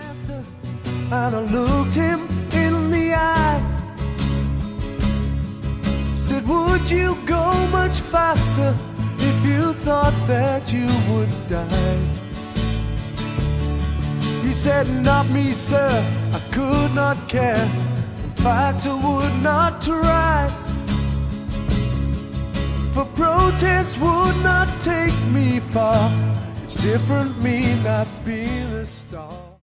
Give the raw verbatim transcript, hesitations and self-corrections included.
And I looked him in the eye, said, would you go much faster if you thought that you would die? He said, not me, sir, I could not care. In fact, I would not try, for protest would not take me far. It's different me not being a star.